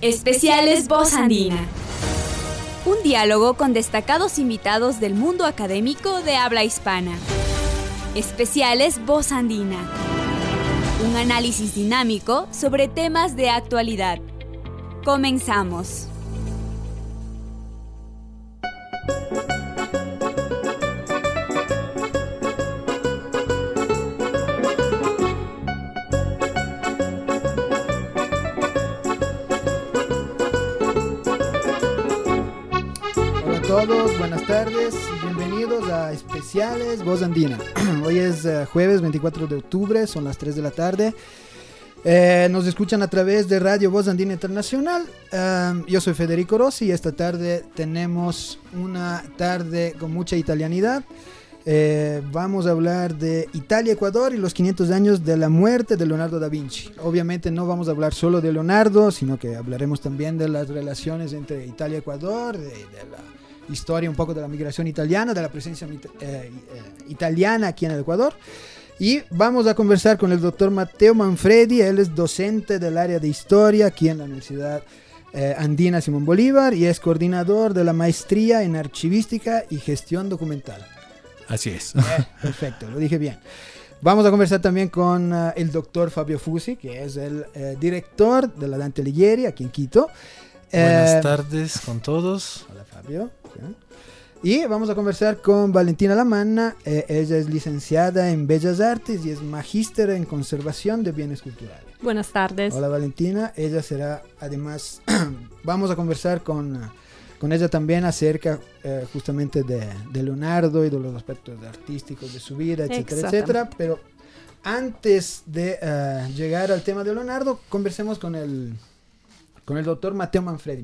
Especiales Voz Andina. Un diálogo con destacados invitados del mundo académico de habla hispana. Especiales Voz Andina. Un análisis dinámico sobre temas de actualidad. Comenzamos. Todos, buenas tardes, bienvenidos a Especiales Voz Andina. Hoy es jueves 24 de octubre, son las 3 de la tarde. Nos escuchan a través de Radio Voz Andina Internacional. Yo soy Federico Rossi y esta tarde tenemos una tarde con mucha italianidad. Vamos a hablar de Italia-Ecuador y los 500 años de la muerte de Leonardo da Vinci. Obviamente no vamos a hablar solo de Leonardo, sino que hablaremos también de las relaciones entre Italia y Ecuador, de la historia un poco de la migración italiana, de la presencia italiana aquí en el Ecuador. Y vamos a conversar con el doctor Matteo Manfredi. Él es docente del área de historia aquí en la Universidad Andina Simón Bolívar y es coordinador de la maestría en archivística y gestión documental. Así es. Perfecto, lo dije bien. Vamos a conversar también con el doctor Fabio Fusi, que es el director de la Dante Alighieri aquí en Quito. Buenas tardes con todos. Hola Fabio. Y vamos a conversar con Valentina Lamanna. Ella es licenciada en Bellas Artes y es magíster en conservación de bienes culturales. Buenas tardes. Hola Valentina. Ella será, además, vamos a conversar con ella también acerca justamente de Leonardo y de los aspectos artísticos de su vida, etcétera, etcétera. Pero antes de llegar al tema de Leonardo, conversemos con el doctor Matteo Manfredi.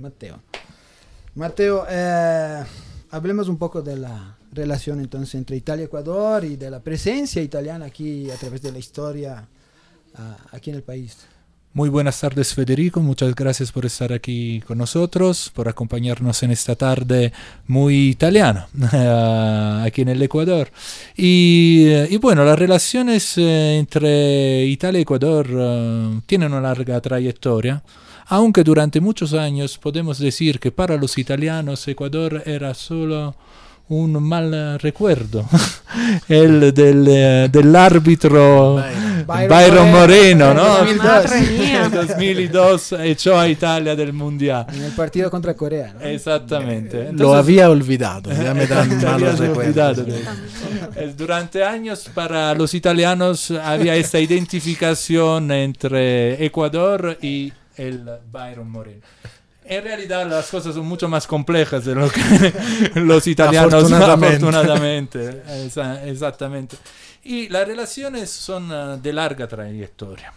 Matteo, hablemos un poco de la relación entonces entre Italia y Ecuador y de la presencia italiana aquí a través de la historia aquí en el país. Muy buenas tardes, Federico, muchas gracias por estar aquí con nosotros, por acompañarnos en esta tarde muy italiana aquí en el Ecuador. Y bueno, las relaciones entre Italia y Ecuador tienen una larga trayectoria, aunque durante muchos años podemos decir que para los italianos Ecuador era solo un mal recuerdo, el del árbitro Byron Moreno, ¿no? 2002 echó a Italia del Mundial. En el partido contra Corea, ¿no? Exactamente. Entonces, lo había olvidado, ya me dan malos recuerdos. Durante años para los italianos había esta identificación entre Ecuador y el Byron Moreno. En realidad las cosas son mucho más complejas de lo que los italianos afortunadamente. Exactamente. Y las relaciones son de larga trayectoria.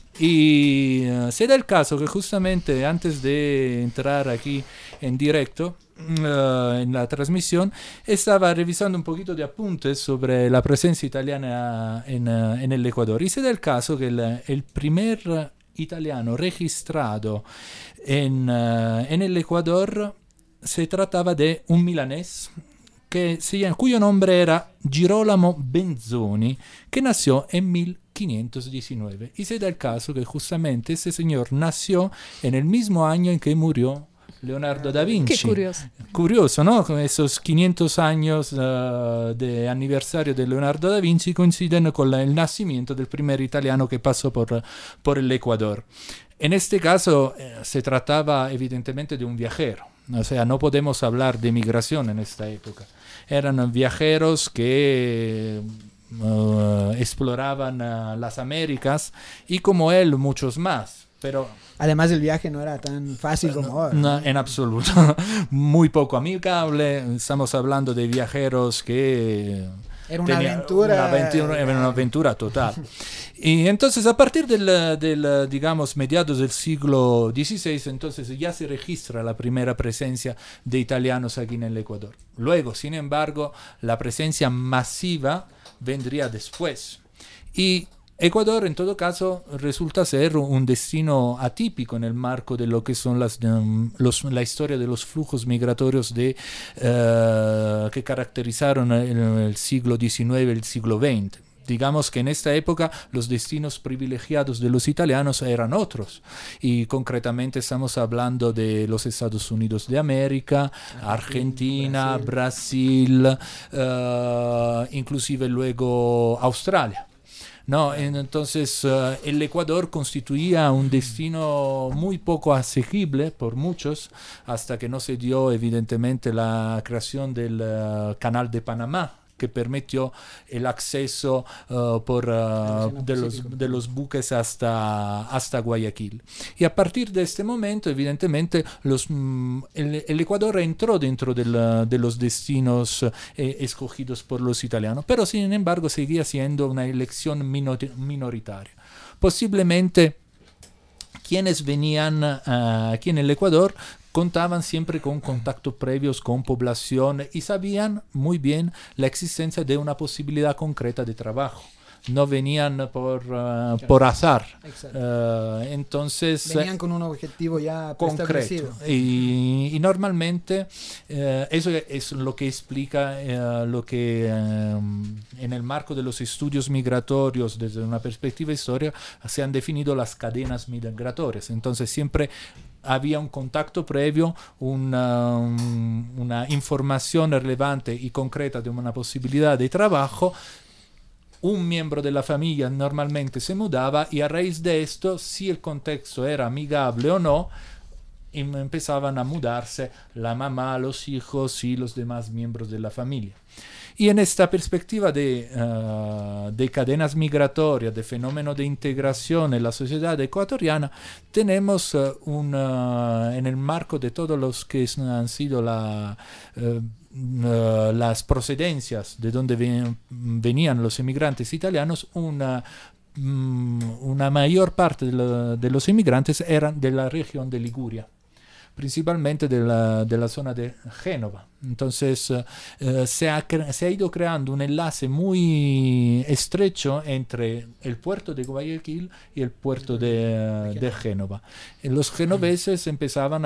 Y se da el caso que justamente antes de entrar aquí en directo, en la transmisión, estaba revisando un poquito de apuntes sobre la presencia italiana en el Ecuador. Y se da el caso que el primer italiano registrado en el Ecuador se trataba de un milanés cuyo nombre era Girolamo Benzoni, que nació en 1519. Y se da el caso que justamente ese señor nació en el mismo año en que murió Leonardo da Vinci. Qué curioso. Curioso, ¿no? Con esos 500 años de aniversario de Leonardo da Vinci coinciden con el nacimiento del primer italiano que pasó por el Ecuador. En este caso se trataba evidentemente de un viajero. O sea, no podemos hablar de migración en esta época. Eran viajeros que exploraban las Américas y como él muchos más. Pero además el viaje no era tan fácil como ahora. No, en absoluto. Muy poco amigable. Estamos hablando de viajeros que era una aventura. Era una aventura total. Y entonces a partir del digamos mediados del siglo XVI, entonces ya se registra la primera presencia de italianos aquí en el Ecuador. Luego, sin embargo, la presencia masiva vendría después. Y Ecuador, en todo caso, resulta ser un destino atípico en el marco de lo que son la historia de los flujos migratorios que caracterizaron el siglo XIX y el siglo XX. digamos que en esta época los destinos privilegiados de los italianos eran otros, y concretamente estamos hablando de los Estados Unidos de América, Argentina, Brasil, inclusive luego Australia. No, entonces el Ecuador constituía un destino muy poco asequible por muchos, hasta que no se dio evidentemente la creación del Canal de Panamá, que permitió el acceso de los buques hasta Guayaquil. Y a partir de este momento, evidentemente, el Ecuador entró dentro de los destinos escogidos por los italianos, pero sin embargo seguía siendo una elección minoritaria. Posiblemente quienes venían aquí en el Ecuador contaban siempre con contactos previos con población y sabían muy bien la existencia de una posibilidad concreta de trabajo. No venían por azar. Entonces venían con un objetivo ya concreto. Y normalmente eso es lo que explica lo que en el marco de los estudios migratorios desde una perspectiva histórica se han definido las cadenas migratorias. Entonces siempre había un contacto previo, una información relevante y concreta de una posibilidad de trabajo. Un miembro de la familia normalmente se mudaba y a raíz de esto, si el contexto era amigable o no, empezaban a mudarse la mamá, los hijos y los demás miembros de la familia. Y en esta perspectiva de cadenas migratorias, de fenómeno de integración en la sociedad ecuatoriana, tenemos en el marco de todos los que han sido las procedencias de donde venían los inmigrantes italianos, una mayor parte de los inmigrantes eran de la región de Liguria, principalmente de la zona de Génova. Entonces se ha ido creando un enlace muy estrecho entre el puerto de Guayaquil y el puerto de Génova. Los genoveses empezaban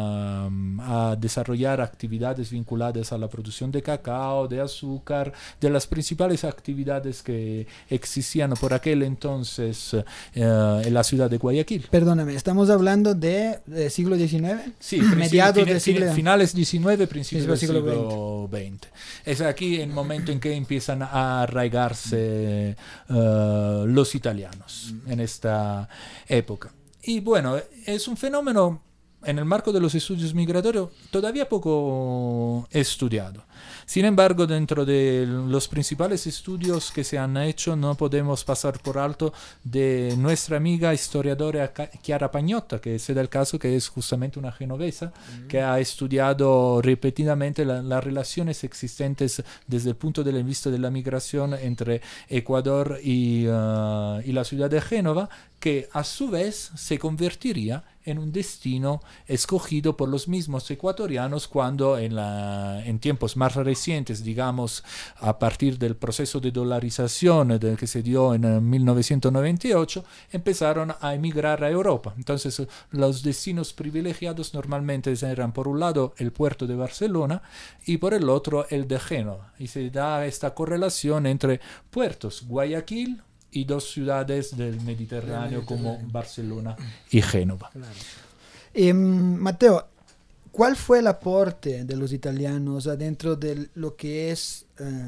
a desarrollar actividades vinculadas a la producción de cacao, de azúcar, de las principales actividades que existían por aquel entonces en la ciudad de Guayaquil. Perdóname, ¿estamos hablando de siglo XIX? Sí, mediados del siglo... finales XIX, principios del siglo XX. Es aquí el momento en que empiezan a arraigarse los italianos en esta época. Y bueno, es un fenómeno en el marco de los estudios migratorios todavía poco estudiado. Sin embargo, dentro de los principales estudios que se han hecho, no podemos pasar por alto de nuestra amiga historiadora Chiara Pagnotta, que se da el caso que es justamente una genovesa, que ha estudiado repetidamente las relaciones existentes desde el punto de vista de la migración entre Ecuador y la ciudad de Génova, que a su vez se convertiría en un destino escogido por los mismos ecuatorianos cuando en tiempos más recientes, digamos a partir del proceso de dolarización que se dio en 1998, empezaron a emigrar a Europa. Entonces los destinos privilegiados normalmente eran por un lado el puerto de Barcelona y por el otro el de Génova, y se da esta correlación entre puertos, Guayaquil y dos ciudades del Mediterráneo como Barcelona y Génova. Claro. Mateo, ¿cuál fue el aporte de los italianos dentro de lo que es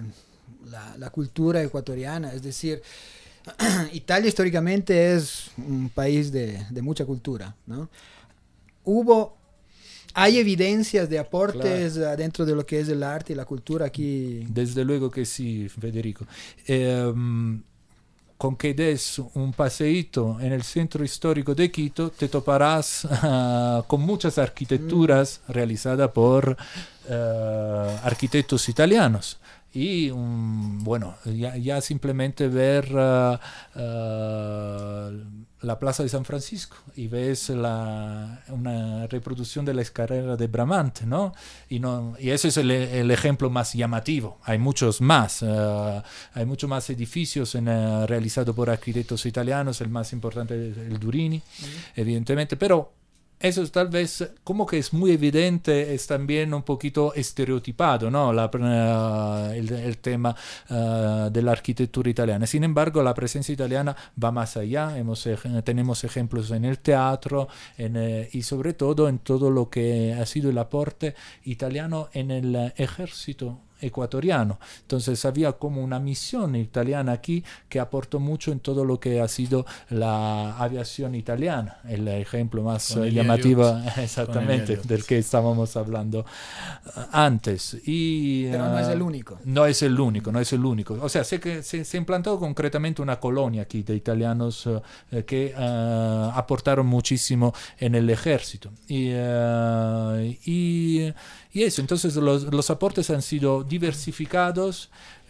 la cultura ecuatoriana? Es decir, Italia históricamente es un país de mucha cultura, ¿no? ¿Hay evidencias de aportes dentro de lo que es el arte y la cultura aquí? Desde luego que sí, Federico. Con que des un paseíto en el centro histórico de Quito, te toparás con muchas arquitecturas realizadas por arquitectos italianos. Y bueno, ya simplemente ver la Plaza de San Francisco y ves una reproducción de la escalera de Bramante, ¿no? Y ese es el ejemplo más llamativo. Hay muchos más. Hay muchos más edificios realizados por arquitectos italianos. El más importante es el Durini, evidentemente, pero eso tal vez como que es muy evidente, es también un poquito estereotipado, ¿no? El tema de la arquitectura italiana. Sin embargo, la presencia italiana va más allá. Tenemos ejemplos en el teatro y sobre todo en todo lo que ha sido el aporte italiano en el ejército ecuatoriano. Entonces había como una misión italiana aquí que aportó mucho en todo lo que ha sido la aviación italiana. El ejemplo más llamativo exactamente del que estábamos hablando antes. Pero no es el único. No es el único. O sea, sé que se implantó concretamente una colonia aquí de italianos que aportaron muchísimo en el ejército. Y eso, entonces los aportes han sido diversificados.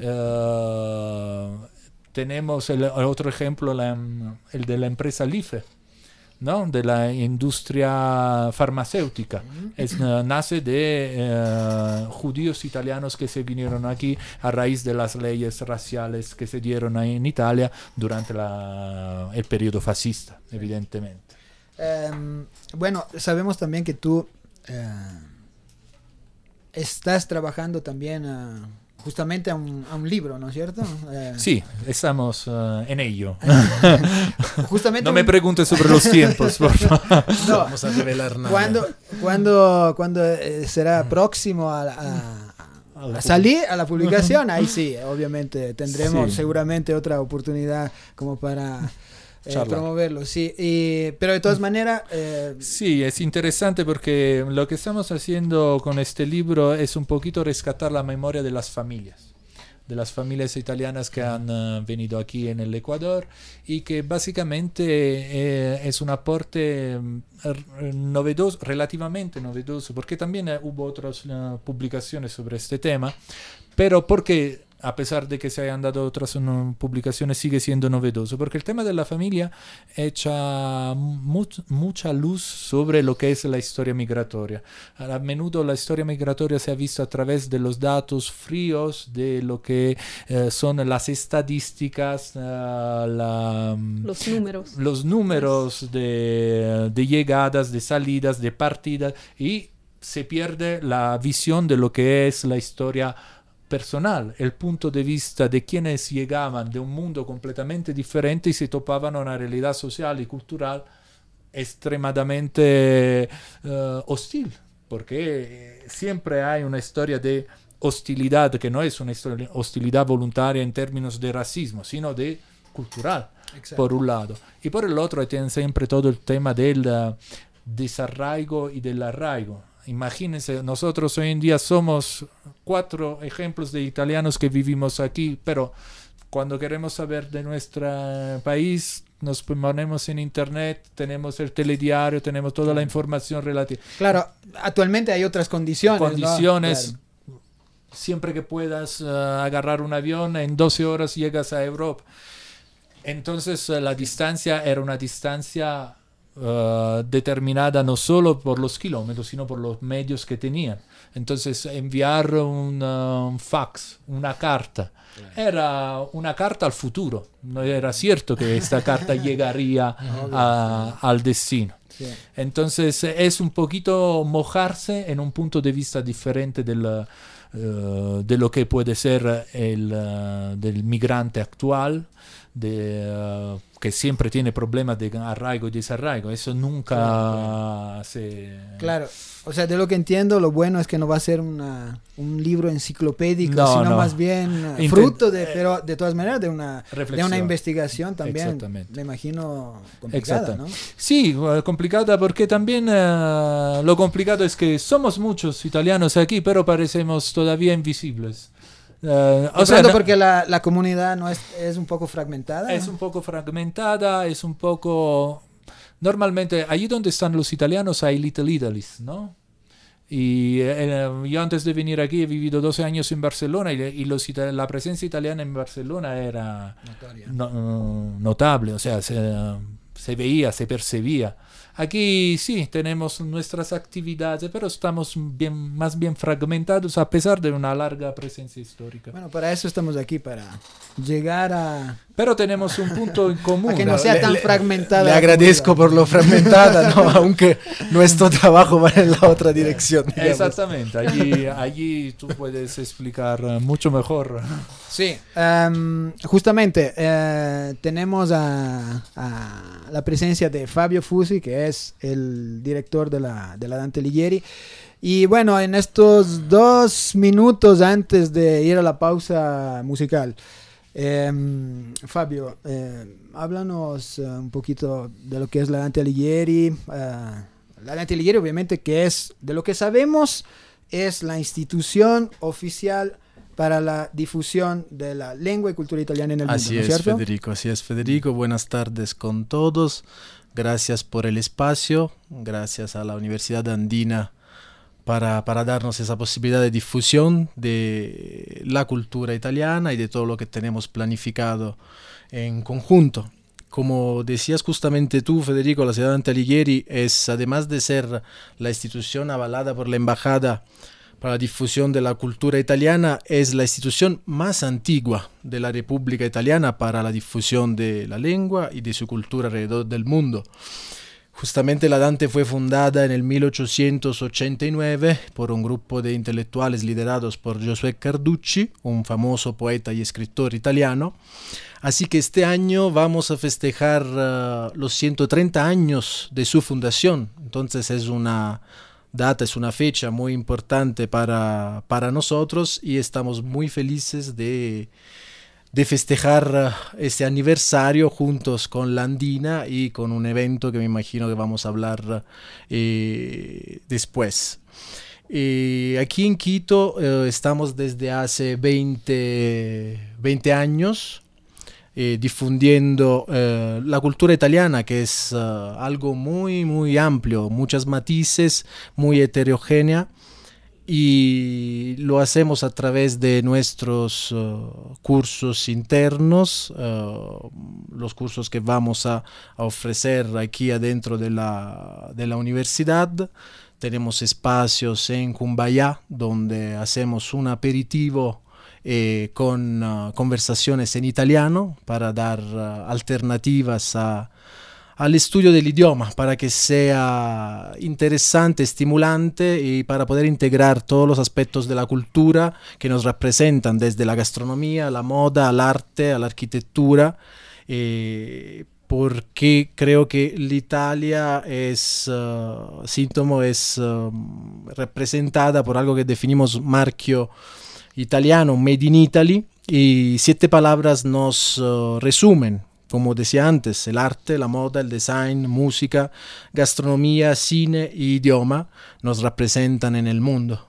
Tenemos el otro ejemplo, el de la empresa Life, ¿no? De la industria farmacéutica. Nace de judíos italianos que se vinieron aquí a raíz de las leyes raciales que se dieron en Italia durante el periodo fascista, evidentemente. Bueno, sabemos también que tú estás trabajando también justamente a un libro, ¿no es cierto? Sí, estamos en ello. Justamente no me preguntes sobre los tiempos, por favor. No, vamos a revelar nada. ¿Cuándo será próximo a salir a la publicación? Ahí sí, obviamente tendremos seguramente otra oportunidad como para promoverlo, sí. Pero de todas maneras... Sí, es interesante porque lo que estamos haciendo con este libro es un poquito rescatar la memoria de las familias italianas que han venido aquí en el Ecuador y que básicamente es un aporte novedoso, relativamente novedoso, porque también hubo otras publicaciones sobre este tema, pero porque a pesar de que se hayan dado otras publicaciones, sigue siendo novedoso, porque el tema de la familia echa mucha luz sobre lo que es la historia migratoria. A menudo la historia migratoria se ha visto a través de los datos fríos, de lo que son las estadísticas, los números de llegadas, de salidas, de partidas, y se pierde la visión de lo que es la historia personal, el punto de vista de quienes llegaban de un mundo completamente diferente y se topaban a una realidad social y cultural extremadamente hostil, porque siempre hay una historia de hostilidad que no es una hostilidad voluntaria en términos de racismo, sino de cultural. Exacto. Por un lado, y por el otro tienen siempre todo el tema del desarraigo y del arraigo. Imagínense, nosotros hoy en día somos 4 ejemplos de italianos que vivimos aquí, pero cuando queremos saber de nuestro país, nos ponemos en internet, tenemos el telediario, tenemos toda la información relativa. Claro, actualmente hay otras condiciones. ¿no? Claro. Siempre que puedas agarrar un avión, en 12 horas llegas a Europa. Entonces la distancia era una distancia determinada no solo por los kilómetros, sino por los medios que tenían. Entonces enviar un fax, una carta, era una carta al futuro. No era cierto que esta carta llegaría al destino. Sí. Entonces es un poquito mojarse en un punto de vista diferente de lo que puede ser del migrante actual, que siempre tiene problemas de arraigo y desarraigo. Eso nunca se... Claro, o sea, de lo que entiendo, lo bueno es que no va a ser un libro enciclopédico, sino más bien fruto pero de todas maneras de una investigación también. Exactamente. Me imagino complicada, ¿no? Sí, complicada porque también lo complicado es que somos muchos italianos aquí, pero parecemos todavía invisibles. Porque la comunidad no es un poco fragmentada. Es un poco fragmentada, es un poco... Normalmente, allí donde están los italianos hay Little Italies, ¿no? Y yo antes de venir aquí he vivido 12 años en Barcelona y la presencia italiana en Barcelona era notable, o sea, se veía, se percibía. Aquí sí, tenemos nuestras actividades, pero estamos más bien fragmentados a pesar de una larga presencia histórica. Bueno, para eso estamos aquí, para llegar Pero tenemos un punto en común. Para que no sea tan fragmentada. Le agradezco por lo fragmentada, ¿no? Aunque nuestro trabajo va en la otra dirección. Digamos. Exactamente, allí tú puedes explicar mucho mejor. Sí, justamente tenemos a la presencia de Fabio Fusi, que es el director de la Dante Alighieri. Y bueno, en estos 2 minutos antes de ir a la pausa musical, Fabio, háblanos un poquito de lo que es la Dante Alighieri. La Dante Alighieri, obviamente, que es, de lo que sabemos, es la institución oficial para la difusión de la lengua y cultura italiana en el mundo, ¿no es cierto? Así es, Federico. Buenas tardes con todos. Gracias por el espacio, gracias a la Universidad Andina para darnos esa posibilidad de difusión de la cultura italiana y de todo lo que tenemos planificado en conjunto. Como decías justamente tú, Federico, la ciudad de Dante Alighieri es, además de ser la institución avalada por la Embajada para la difusión de la cultura italiana, es la institución más antigua de la República Italiana para la difusión de la lengua y de su cultura alrededor del mundo. Justamente la Dante fue fundada en el 1889 por un grupo de intelectuales liderados por Giosuè Carducci, un famoso poeta y escritor italiano. Así que este año vamos a festejar los 130 años de su fundación. Entonces es una data, es una fecha muy importante para nosotros y estamos muy felices de festejar este aniversario juntos con la Andina y con un evento que me imagino que vamos a hablar después. Aquí en Quito estamos desde hace 20 años difundiendo la cultura italiana, que es algo muy, muy amplio, muchos matices, muy heterogénea. Y lo hacemos a través de nuestros cursos internos, los cursos que vamos a ofrecer aquí adentro de la universidad. Tenemos espacios en Cumbayá, donde hacemos un aperitivo con conversaciones en italiano para dar alternativas al estudio del idioma, para que sea interesante, estimulante y para poder integrar todos los aspectos de la cultura que nos representan, desde la gastronomía, la moda, al arte, a la arquitectura, porque creo que l'Italia es representada por algo que definimos marchio italiano, Made in Italy, y 7 palabras nos resumen. Como decía antes, el arte, la moda, el design, música, gastronomía, cine y idioma nos representan en el mundo.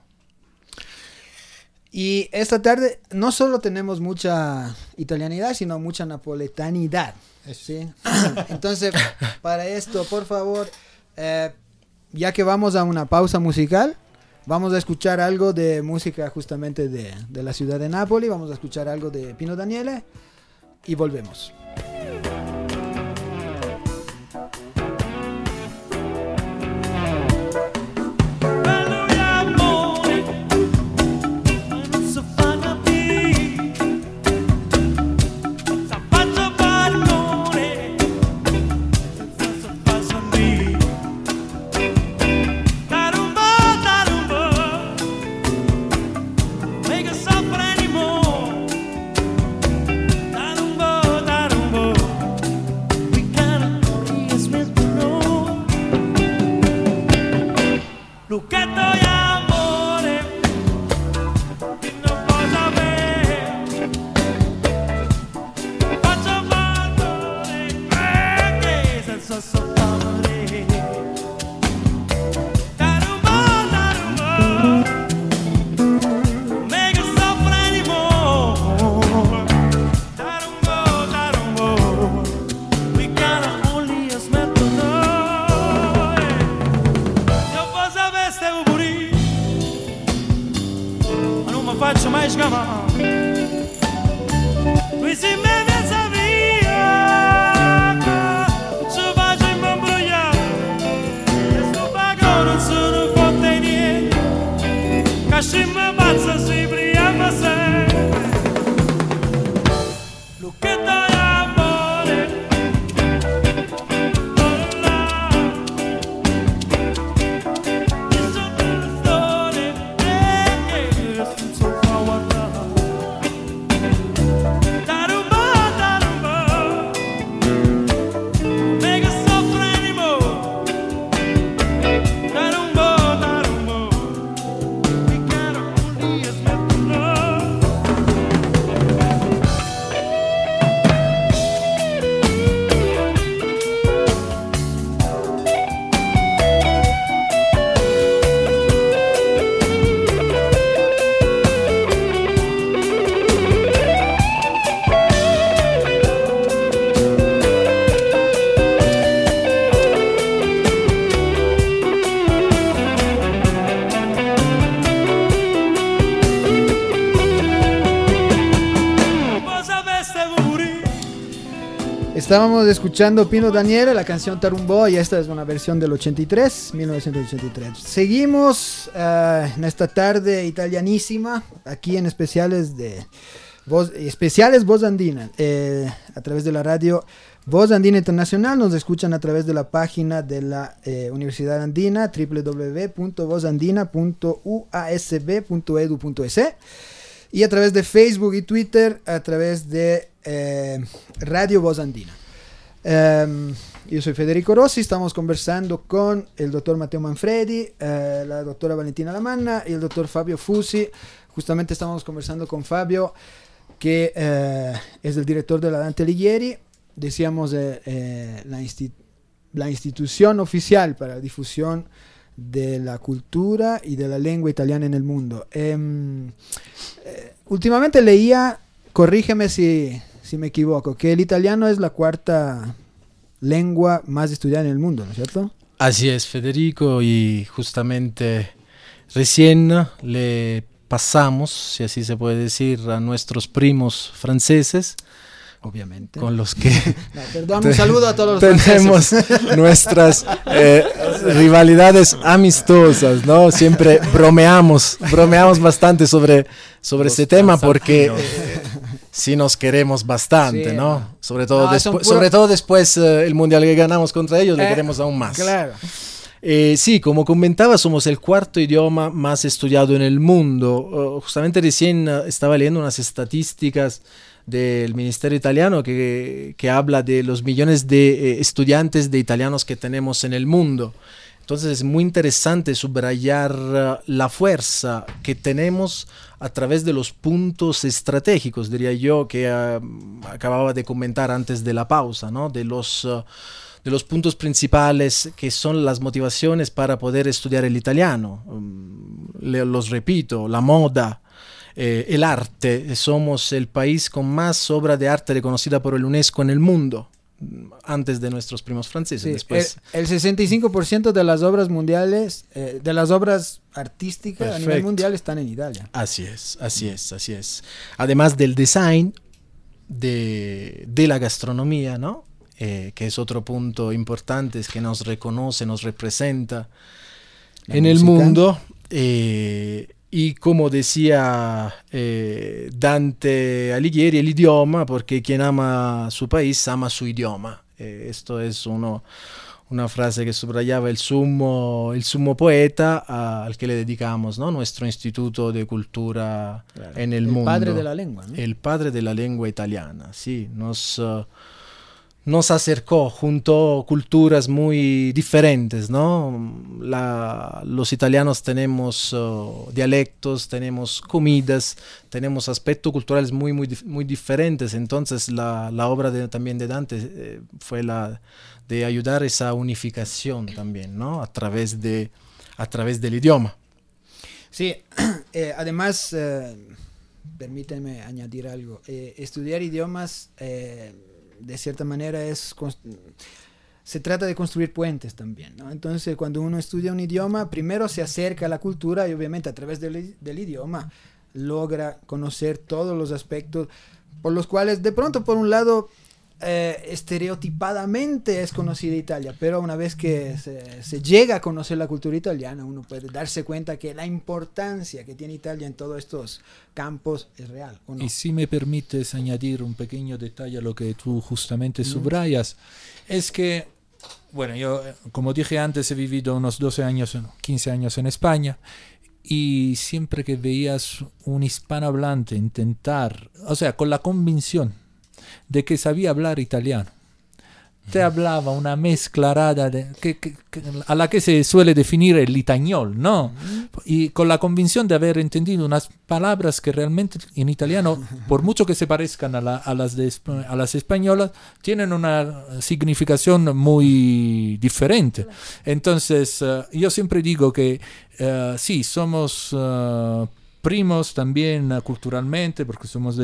Y esta tarde no solo tenemos mucha italianidad, sino mucha napoletanidad, ¿sí? Entonces, para esto, por favor, ya que vamos a una pausa musical, vamos a escuchar algo de música justamente de la ciudad de Nápoles, vamos a escuchar algo de Pino Daniele y volvemos. faccio mai scamare. Qui si me pensa via, ci facciamo imbrogliare, e sto pagano non sono fatte niente, che mi pazza si priama sempre. Lucchetta Estábamos escuchando Pino Daniele, la canción Tarumbó, y esta es una versión del 1983. Seguimos en esta tarde italianísima, aquí en especiales Voz Andina, a través de la radio Voz Andina Internacional. Nos escuchan a través de la página de la Universidad Andina, www.vozandina.uasb.edu.es, y a través de Facebook y Twitter a través de Radio Voz Andina. Yo soy Federico Rossi, estamos conversando con el doctor Matteo Manfredi, la doctora Valentina Lamanna y el doctor Fabio Fusi. Justamente estamos conversando con Fabio, que es el director de la Dante Alighieri, decíamos la institución oficial para la difusión de la cultura y de la lengua italiana en el mundo. Últimamente leía, corrígeme si me equivoco, que el italiano es la cuarta lengua más estudiada en el mundo, ¿no es cierto? Así es, Federico, y justamente recién le pasamos, si así se puede decir, a nuestros primos franceses, obviamente, con los que no, perdón, un saludo a todos los tenemos franceses. Nuestras rivalidades amistosas, ¿no? Siempre bromeamos bastante sobre este tema, porque sí nos queremos bastante, Sí, ¿no? Sobre todo, sobre todo después el mundial que ganamos contra ellos, le queremos aún más. Claro. Sí, como comentaba, somos el cuarto idioma más estudiado en el mundo. Justamente recién estaba leyendo unas estadísticas del Ministerio Italiano que habla de los millones de estudiantes de italianos que tenemos en el mundo. Entonces es muy interesante subrayar la fuerza que tenemos a través de los puntos estratégicos, diría yo, que acababa de comentar antes de la pausa, ¿no? De los puntos principales que son las motivaciones para poder estudiar el italiano. Los repito: la moda, el arte. Somos el país con más obra de arte reconocida por el UNESCO en el mundo, antes de nuestros primos franceses. Sí, después. el 65% de las obras mundiales, de las obras artísticas a nivel mundial están en Italia. Así es. Además del design, de la gastronomía, ¿no? Que es otro punto importante, es que nos reconoce, nos representa en el mundo. Y como decía Dante Alighieri, el idioma, porque quien ama su país ama su idioma. Esto es una frase que subrayaba el sumo poeta al que le dedicamos, ¿no? Nuestro Instituto de Cultura, claro, en el mundo. El padre de la lengua, ¿no? El padre de la lengua italiana, sí. Nos acercó, juntó culturas muy diferentes, ¿no? Los italianos tenemos dialectos, tenemos comidas, tenemos aspectos culturales muy, muy, muy diferentes. Entonces la obra también de Dante fue la de ayudar a esa unificación también, ¿no? A través del idioma. Sí, además, permíteme añadir algo. Estudiar idiomas de cierta manera se trata de construir puentes también, ¿no? Entonces, cuando uno estudia un idioma, primero se acerca a la cultura y obviamente a través del idioma logra conocer todos los aspectos por los cuales de pronto, por un lado, estereotipadamente es conocida Italia, pero una vez que se llega a conocer la cultura italiana, uno puede darse cuenta que la importancia que tiene Italia en todos estos campos es real, ¿o no? Y si me permites añadir un pequeño detalle a lo que tú justamente subrayas, es que, bueno, yo, como dije antes, he vivido unos 15 años en España, y siempre que veías un hispanohablante intentar, o sea, con la convicción de que sabía hablar italiano, te hablaba una mezcla rara a la que se suele definir el itañol, ¿no? Y con la convicción de haber entendido unas palabras que realmente en italiano, por mucho que se parezcan a las españolas, tienen una significación muy diferente. Entonces, yo siempre digo que sí, somos primos también culturalmente, porque somos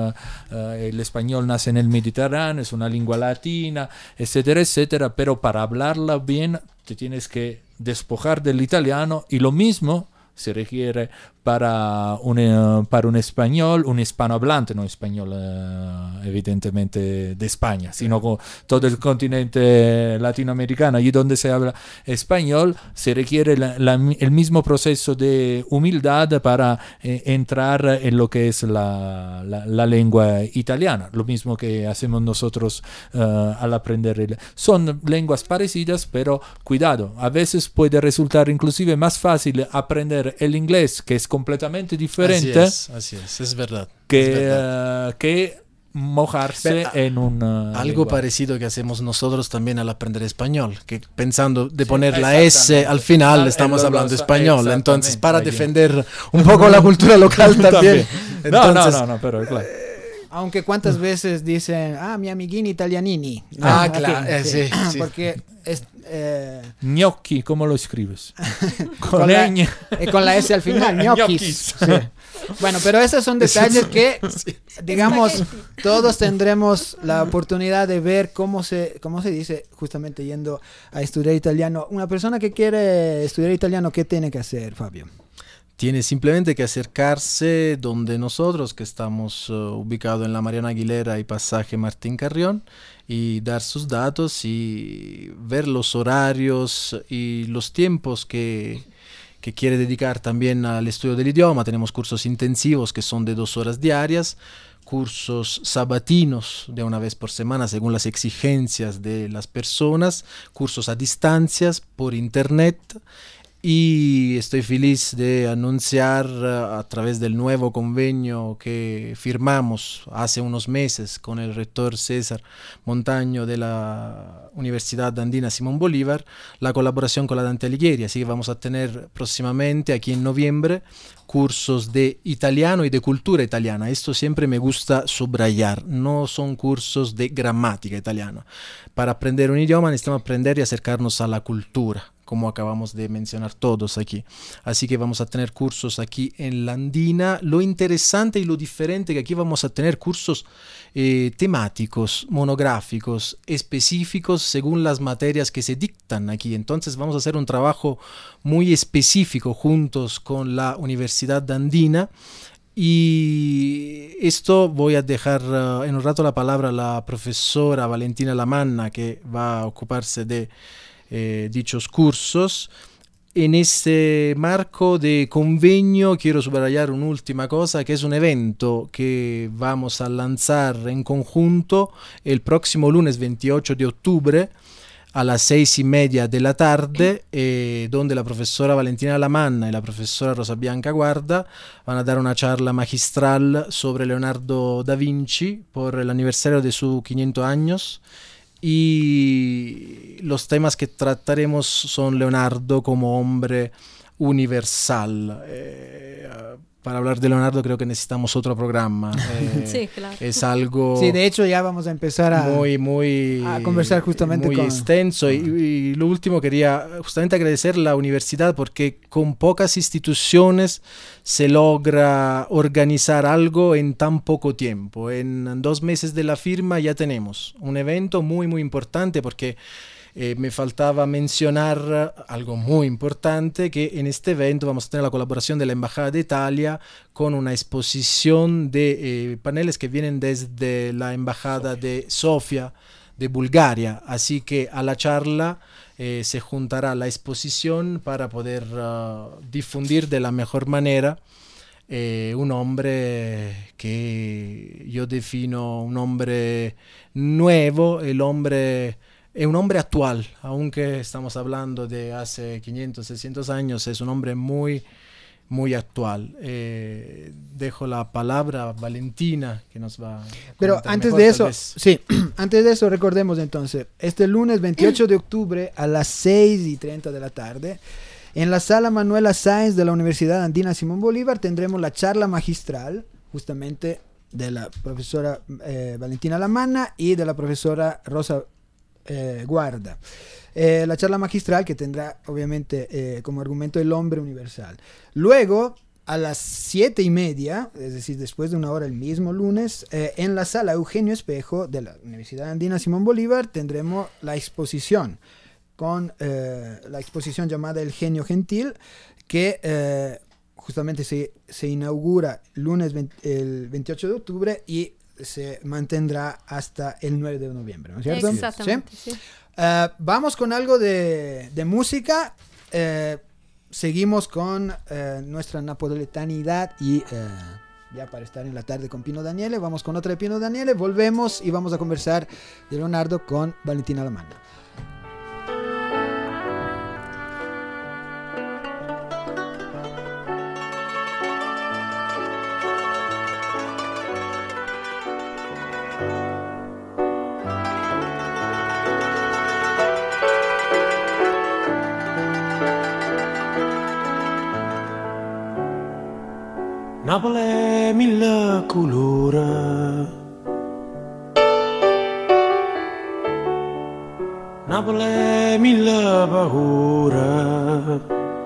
el español nace en el Mediterráneo, es una lengua latina, etcétera, etcétera, pero para hablarla bien te tienes que despojar del italiano, y lo mismo se requiere para un español, un hispanohablante, no español evidentemente de España, sino con todo el continente latinoamericano, allí donde se habla español, se requiere el mismo proceso de humildad para entrar en lo que es la lengua italiana, lo mismo que hacemos nosotros al aprender. Son lenguas parecidas, pero cuidado, a veces puede resultar inclusive más fácil aprender el inglés, que es completamente diferente, así es verdad. Que mojarse en una algo lengua. parecido que hacemos nosotros también al aprender español, que pensando de poner la S al final estamos hablando español, entonces para defender un poco la cultura local también. Entonces, no, pero claro. Aunque cuántas veces dicen, mi amiguini italianini. claro, sí, sí. Porque es... Gnocchi, ¿cómo lo escribes? con la S al final, ñoquis. Sí. Bueno, pero esos son detalles que, digamos, todos tendremos la oportunidad de ver cómo se dice, justamente yendo a estudiar italiano. Una persona que quiere estudiar italiano, ¿qué tiene que hacer, Fabio? Tiene simplemente que acercarse donde nosotros, que estamos ubicados en la Mariana Aguilera y pasaje Martín Carrión, y dar sus datos y ver los horarios y los tiempos que quiere dedicar también al estudio del idioma. Tenemos cursos intensivos que son de 2 horas diarias, cursos sabatinos de una vez por semana según las exigencias de las personas, cursos a distancias por internet. Y estoy feliz de anunciar a través del nuevo convenio que firmamos hace unos meses con el rector César Montaño de la Universidad Andina Simón Bolívar la colaboración con la Dante Alighieri. Así que vamos a tener próximamente, aquí en noviembre, cursos de italiano y de cultura italiana. Esto siempre me gusta subrayar, no son cursos de gramática italiana. Para aprender un idioma necesitamos aprender y acercarnos a la cultura, como acabamos de mencionar todos aquí. Así que vamos a tener cursos aquí en la Andina. Lo interesante y lo diferente que aquí vamos a tener cursos temáticos, monográficos, específicos según las materias que se dictan aquí. Entonces vamos a hacer un trabajo muy específico juntos con la Universidad Andina. Y esto voy a dejar en un rato la palabra a la profesora Valentina Lamanna, que va a ocuparse de dichos cursos. En este marco de convenio quiero subrayar una última cosa, que es un evento que vamos a lanzar en conjunto el próximo lunes 28 de octubre a las 6:30 de la tarde, donde la profesora Valentina Lamanna y la profesora Rosa Bianca Guarda van a dar una charla magistral sobre Leonardo da Vinci por el aniversario de sus 500 años. Y los temas que trataremos son Leonardo como hombre universal. Para hablar de Leonardo creo que necesitamos otro programa. Sí, claro. Es algo... Sí, de hecho ya vamos a empezar a conversar justamente muy extenso. Y lo último, quería justamente agradecer la universidad porque con pocas instituciones se logra organizar algo en tan poco tiempo. En 2 meses de la firma ya tenemos un evento muy muy importante, porque me faltaba mencionar algo muy importante, que en este evento vamos a tener la colaboración de la Embajada de Italia con una exposición de paneles que vienen desde la Embajada de Sofía, de Bulgaria. Así que a la charla se juntará la exposición para poder difundir de la mejor manera un hombre que yo defino un hombre nuevo, es un hombre actual, aunque estamos hablando de hace 500, 600 años, es un hombre muy, muy actual. Dejo la palabra a Valentina, que nos va a Pero antes de eso, sí, antes de eso recordemos entonces, este lunes 28 de octubre a las 6:30 de la tarde, en la sala Manuela Sáenz de la Universidad Andina Simón Bolívar tendremos la charla magistral, justamente de la profesora Valentina Lamanna y de la profesora Rosa Guarda. La charla magistral que tendrá obviamente como argumento el hombre universal. Luego a las 7:30, es decir, después de una hora el mismo lunes, en la sala Eugenio Espejo de la Universidad Andina Simón Bolívar tendremos la exposición con la exposición llamada El Genio Gentil, que justamente se inaugura el 28 de octubre y se mantendrá hasta el 9 de noviembre, ¿no es cierto? Exactamente, sí. Vamos con algo de música. Seguimos con nuestra napoletanidad y ya para estar en la tarde con Pino Daniele, vamos con otra de Pino Daniele, volvemos y vamos a conversar de Leonardo con Valentina Lamanna. Napoli è mille colori, Napoli è mille paure,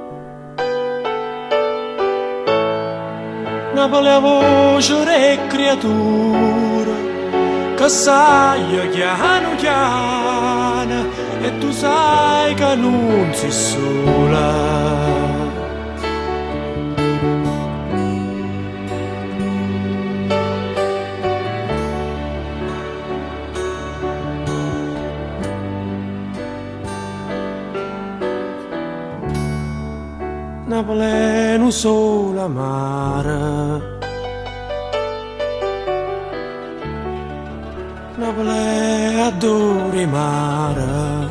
Napoli è voce e creatura che sai chiano chiano e tu sai che non sei sola. Napoli è un solo mare, Napoli è adore mare,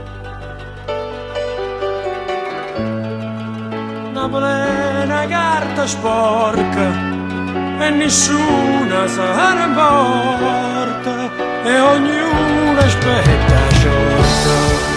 Napoli è una carta sporca e nessuna se ne importa e ognuno aspetta sciolta.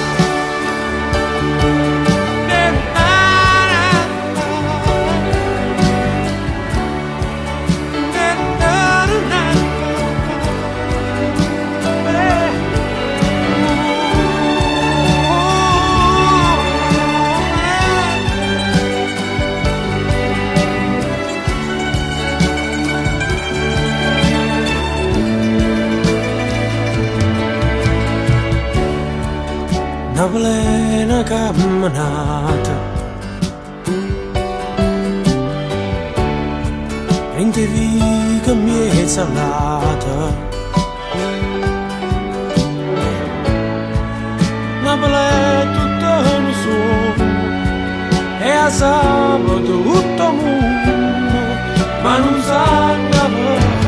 Napoli è una camminata in te vica mezza lata, Napoli è tutto un sogno e a sabato tutto mondo, ma non sa la verità.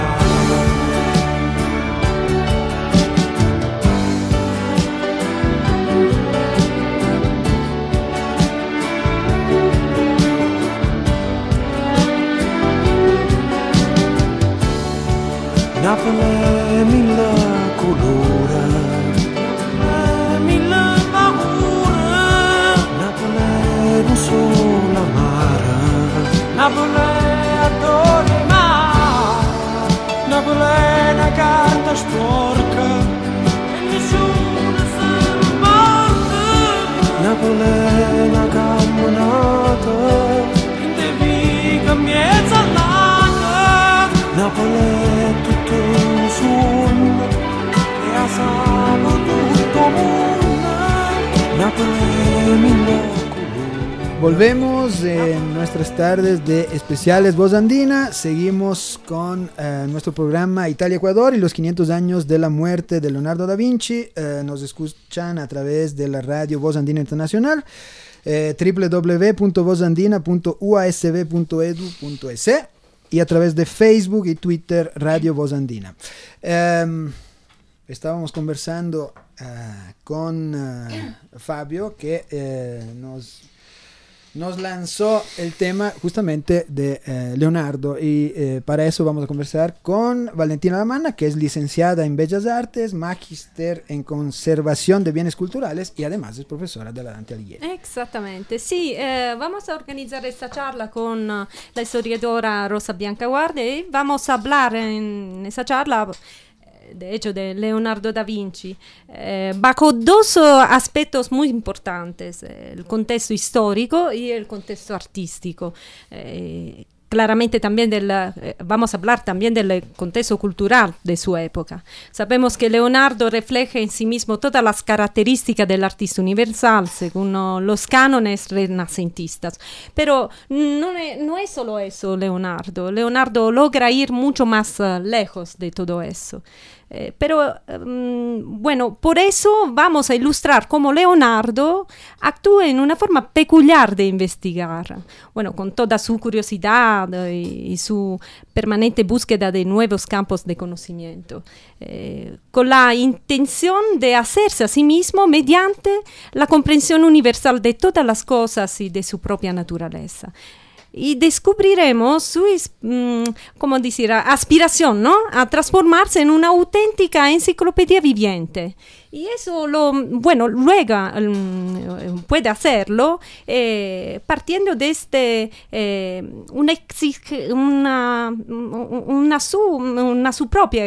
Napoli è mille colori, mille paure, Napoli è un solo mare, Napoli è adore mare, Napoli è una carta sporca e nessuno se ne importa, Napoli è una camminata in te vica mezza all'anno, Napoli è tutto un sogno e a sabato tutto mondo, Napoli è mille colori. Volvemos en nuestras tardes de especiales Voz Andina. Seguimos con nuestro programa Italia-Ecuador y los 500 años de la muerte de Leonardo da Vinci. Nos escuchan a través de la radio Voz Andina Internacional, www.vozandina.uasb.edu.es y a través de Facebook y Twitter Radio Voz Andina. Estábamos conversando con Fabio que nos lanzó el tema justamente de Leonardo y para eso vamos a conversar con Valentina Lamanna, que es licenciada en Bellas Artes, magíster en conservación de bienes culturales y además es profesora de la Dante Alighieri. Exactamente, sí, vamos a organizar esta charla con la historiadora Rosa Bianca Guardia y vamos a hablar en esa charla de hecho de Leonardo da Vinci, bajo dos aspectos muy importantes, el contexto histórico y el contexto artístico. claramente también vamos a hablar también del contexto cultural de su época. Sabemos que Leonardo refleja en sí mismo todas las características del artista universal, según los cánones renacentistas. Pero no es solo eso Leonardo. Leonardo logra ir mucho más lejos de todo eso. Pero bueno, por eso vamos a ilustrar cómo Leonardo actúa en una forma peculiar de investigar, bueno, con toda su curiosidad y su permanente búsqueda de nuevos campos de conocimiento, con la intención de hacerse a sí mismo mediante la comprensión universal de todas las cosas y de su propia naturaleza. Y descubriremos su como decir, aspiración, ¿no?, a transformarse en una auténtica enciclopedia viviente. Y eso luego puede hacerlo partiendo desde una su propia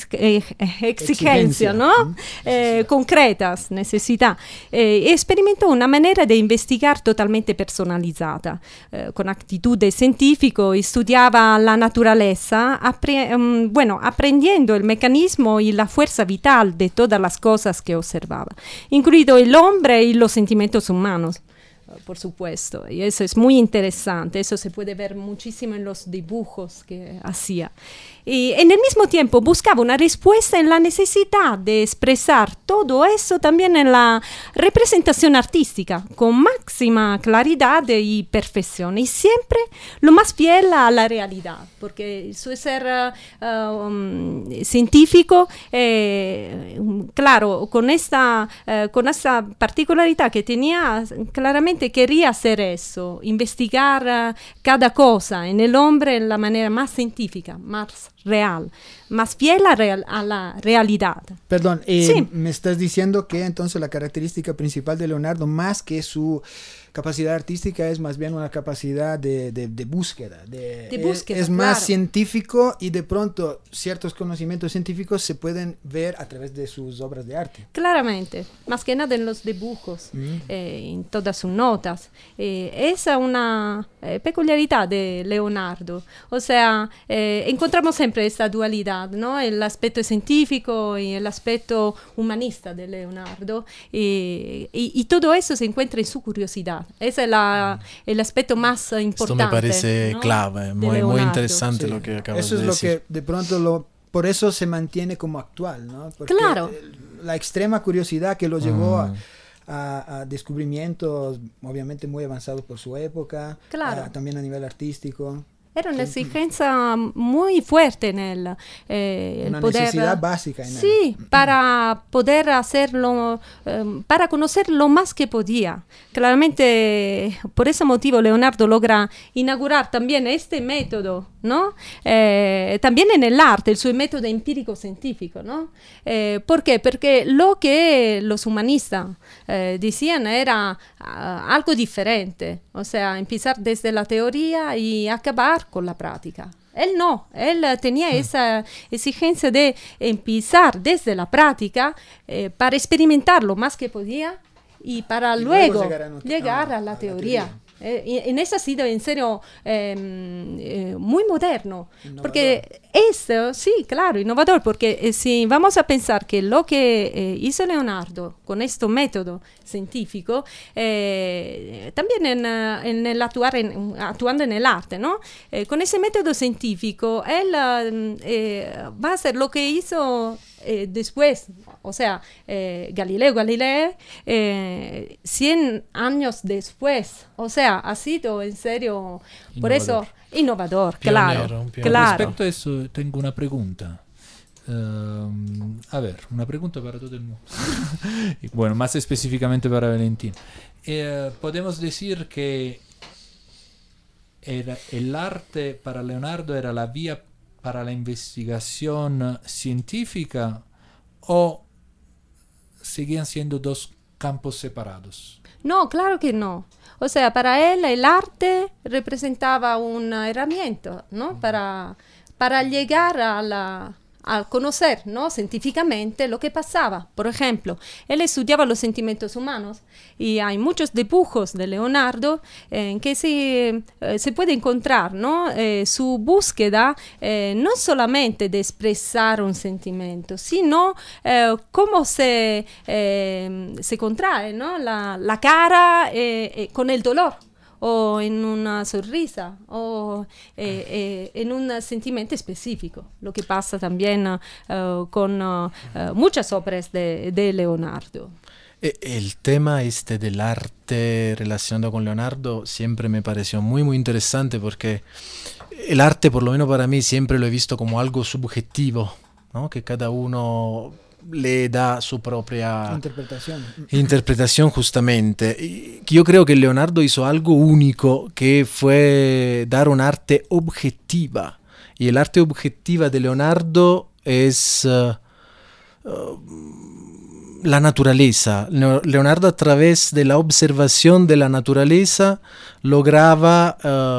exigencia, ¿no? Concretas, necesidad. Experimentó una manera de investigar totalmente personalizada. Con actitud científica estudiaba la naturaleza, aprendiendo el mecanismo y la fuerza vital de todas las cosas que observaba, incluido el hombre y los sentimientos humanos, por supuesto, y eso es muy interesante, eso se puede ver muchísimo en los dibujos que hacía. Y en el mismo tiempo buscaba una respuesta en la necesidad de expresar todo eso también en la representación artística, con máxima claridad y perfección, y siempre lo más fiel a la realidad, porque su ser científico, claro, con esta particularidad que tenía, claramente quería hacer eso, investigar cada cosa en el hombre en la manera más científica, más real, más fiel a la realidad. Perdón, sí. Me estás diciendo que entonces la característica principal de Leonardo, más que su capacidad artística, es más bien una capacidad de búsqueda. De búsqueda, es más científico, y de pronto ciertos conocimientos científicos se pueden ver a través de sus obras de arte. Claramente, más que nada en los dibujos, en todas sus notas. Esa es una peculiaridad de Leonardo. O sea, encontramos siempre esta dualidad, ¿no? El aspecto científico y el aspecto humanista de Leonardo. Y todo eso se encuentra en su curiosidad. Ese es el aspecto más importante. Esto me parece, ¿no?, clave, muy interesante, sí, lo que acabas de decir. Eso es lo que de pronto por eso se mantiene como actual, ¿no? Porque claro, la extrema curiosidad que lo llevó a descubrimientos obviamente muy avanzados por su época, claro, también a nivel artístico. Era una exigencia muy fuerte en él. Una necesidad básica en él. Sí, para poder hacerlo, para conocer lo más que podía. Claramente, por ese motivo, Leonardo logra inaugurar también este método, ¿no? También en el arte, el suo método empírico-científico, ¿no? ¿Por qué? Porque lo que los humanistas decían era algo diferente. O sea, empezar desde la teoría y acabar con la práctica. Él no, él tenía esa exigencia de empezar desde la práctica para experimentar lo más que podía y para luego llegar a la teoría. En eso ha sido en serio muy moderno, innovador. Porque eso, sí, claro, innovador, porque si vamos a pensar que lo que hizo Leonardo con este método científico, también en el actuando en el arte, ¿no? Con ese método científico, él va a hacer lo que hizo después, o sea, Galileo Galilei, 100 años después, o sea, ha sido en serio, por eso, innovador, claro. Respecto a eso, tengo una pregunta. A ver, una pregunta para todo el mundo. Bueno, más específicamente para Valentín. Podemos decir que el arte para Leonardo era la vía para la investigación científica, o seguían siendo dos campos separados? No, claro que no. O sea, para él el arte representaba una herramienta, ¿no? Para llegar a a conocer, ¿no? Científicamente lo que pasaba. Por ejemplo, él estudiaba los sentimientos humanos y hay muchos dibujos de Leonardo en que se puede encontrar, ¿no? Su búsqueda no solamente de expresar un sentimiento, sino cómo se contrae, ¿no? la cara con el dolor, o en una sonrisa, o en un sentimiento específico, lo que pasa también con muchas obras de Leonardo. El tema del arte relacionado con Leonardo siempre me pareció muy muy interesante, porque el arte, por lo menos para mí, siempre lo he visto como algo subjetivo, ¿no? Que cada uno le da su propia interpretación justamente. Y yo creo que Leonardo hizo algo único, que fue dar un arte objetiva. Y el arte objetiva de Leonardo es la naturaleza. Leonardo, a través de la observación de la naturaleza, lograba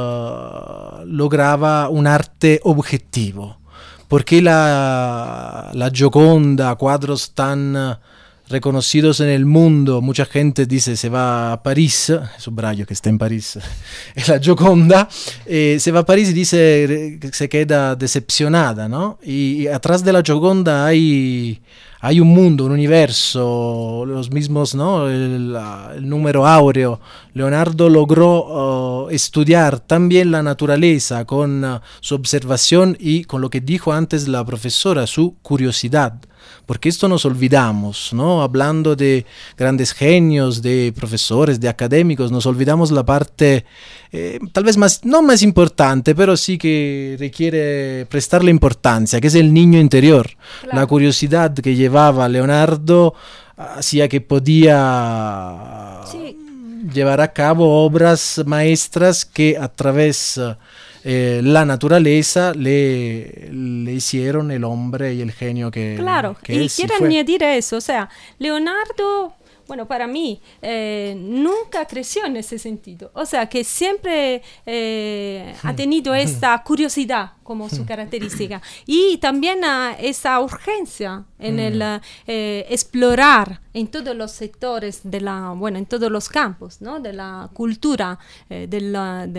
un arte objetivo. Porque la Gioconda, cuadros tan reconocidos en el mundo, mucha gente dice se va a París, subrayo que está en París, la Gioconda, se va a París y dice que se queda decepcionada, ¿no? Y atrás de la Gioconda hay un mundo, un universo, los mismos, ¿no? El número áureo. Leonardo logró estudiar también la naturaleza con su observación y con lo que dijo antes la profesora, su curiosidad. Porque esto nos olvidamos, ¿no? Hablando de grandes genios, de profesores, de académicos, nos olvidamos la parte tal vez no más importante, pero sí que requiere prestarle importancia, que es el niño interior. Claro. La curiosidad que llevaba Leonardo hacía que podía llevar a cabo obras maestras que a través la naturaleza le hicieron el hombre y el genio que claro, que y quiero añadir eso, o sea, Leonardo, bueno, para mí nunca creció en ese sentido, o sea, que siempre ha tenido esta curiosidad como su característica y también esa urgencia en el explorar en todos los sectores en todos los campos, ¿no? De la cultura, del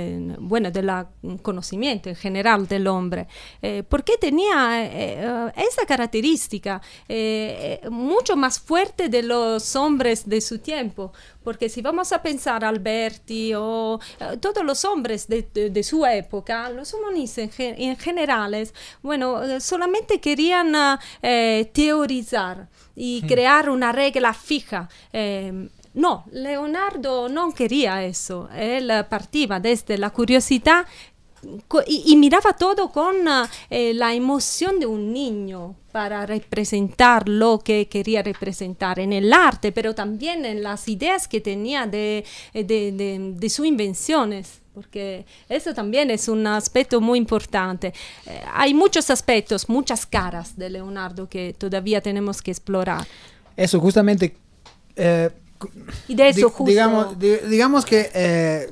conocimiento en general del hombre, porque tenía esa característica mucho más fuerte de los hombres de su tiempo, porque si vamos a pensar Alberti o todos los hombres de su época, los humanistas en generales, solamente querían teorizar y crear una regla fija. No, Leonardo no quería eso. Él partía desde la curiosidad y miraba todo con la emoción de un niño para representar lo que quería representar en el arte, pero también en las ideas que tenía de sus invenciones, porque eso también es un aspecto muy importante. Hay muchos aspectos, muchas caras de Leonardo que todavía tenemos que explorar. Eso, justamente. Y de eso digamos que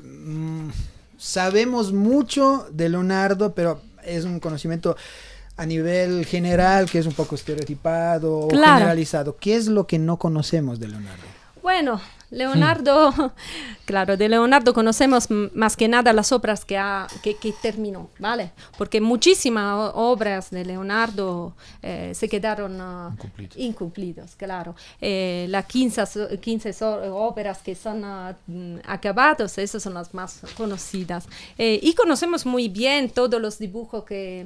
sabemos mucho de Leonardo, pero es un conocimiento a nivel general que es un poco estereotipado o generalizado. ¿Qué es lo que no conocemos de Leonardo? Bueno, Leonardo, claro, de Leonardo conocemos más que nada las obras que terminó, ¿vale? Porque muchísimas obras de Leonardo se quedaron incumplidos, claro. Las 15 óperas que son acabadas, esas son las más conocidas. Y conocemos muy bien todos los dibujos que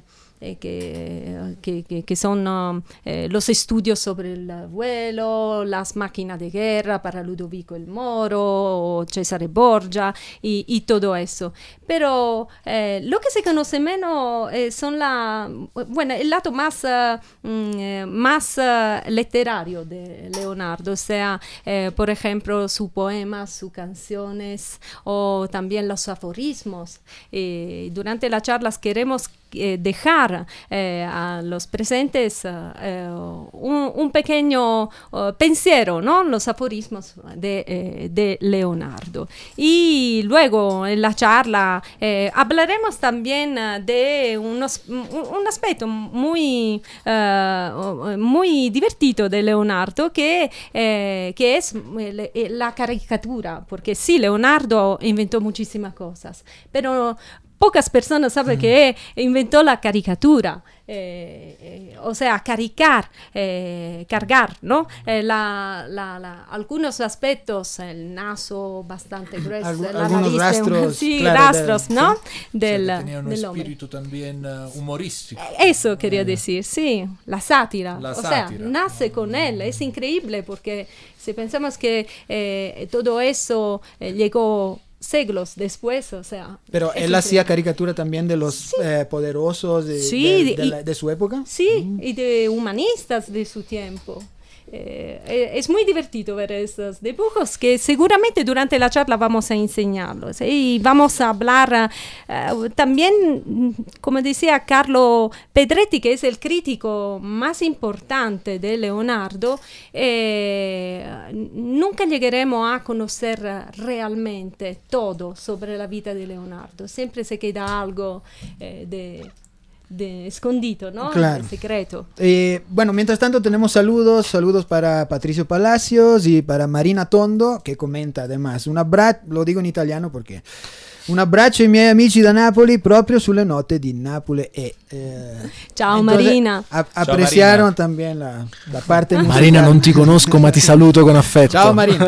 son los estudios sobre el vuelo, las máquinas de guerra para Ludovico el Moro, o Cesare Borgia y todo eso. Pero lo que se conoce menos son el lado más literario de Leonardo, o sea, por ejemplo, sus poemas, sus canciones o también los aforismos. Durante las charlas queremos dejar a los presentes un pequeño pensiero, ¿no? Los aforismos de Leonardo. Y luego en la charla hablaremos también de un aspecto muy divertido de Leonardo, que es la caricatura, porque sí, Leonardo inventó muchísimas cosas, pero pocas personas saben que inventó la caricatura, o sea, cargar, ¿no? Algunos aspectos, el naso bastante grueso, la algunos nariz rastros, sí, claro, rastros, ¿no? O sea, tenía un del hombre. espíritu también humorístico. Eso quería decir, sí, la sátira. La o sátira. sea, nace con él, es increíble porque si pensamos que todo eso llegó siglos después, o sea... Pero él hacía caricatura también de los poderosos de su época. Sí, y de humanistas de su tiempo. Es muy divertido ver esos dibujos que seguramente durante la charla vamos a enseñarlos y vamos a hablar también, como decía Carlo Pedretti, que es el crítico más importante de Leonardo. Nunca llegaremos a conocer realmente todo sobre la vida de Leonardo, siempre se queda algo de escondido, ¿no? Claro. El secreto. Bueno, mientras tanto tenemos saludos para Patricio Palacios y para Marina Tondo, che commenta además, lo dico in italiano perché un abbraccio ai miei amici da Napoli proprio sulle note di Napoli Ciao entonces, Marina. Apreciaron también la parte musical. Marina, non ti conosco ma ti saluto con affetto. Ciao Marina.